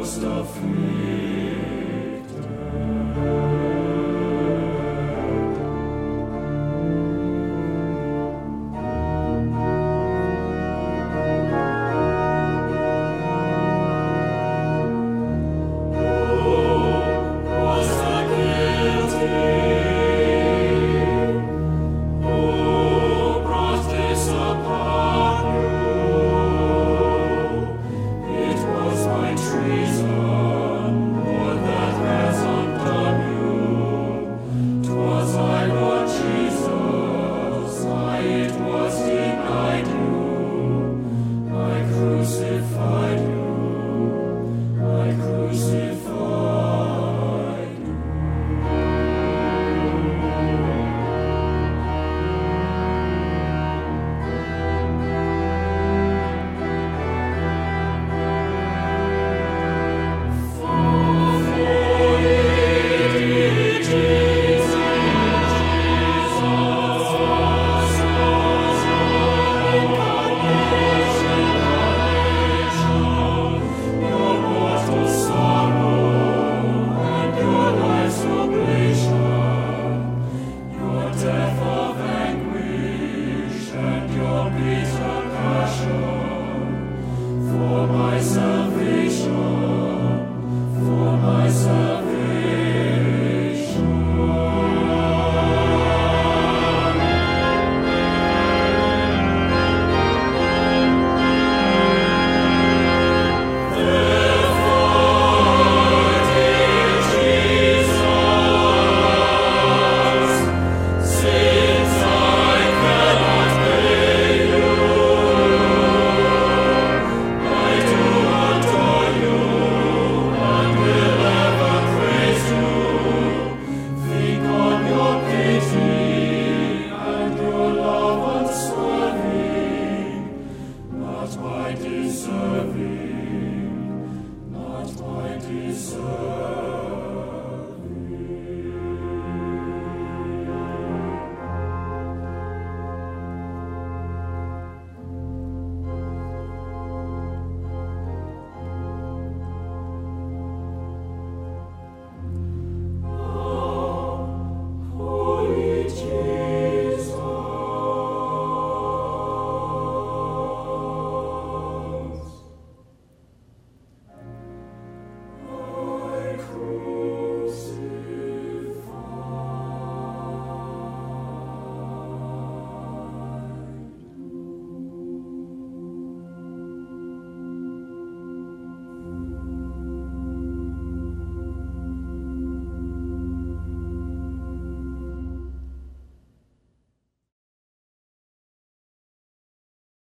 most afflicted. Was the guilty? Who brought this upon you? It was my treason, Lord, that has undone you. 'Twas I, Lord Jesus, it was denied you. I crucified you. I crucified you. For my salvation, for my salvation. Therefore, dear Jesus, since I cannot pay you, I do adore you and will ever praise you. Think on your pity and your love unswerving, not by deserving, not by deserving.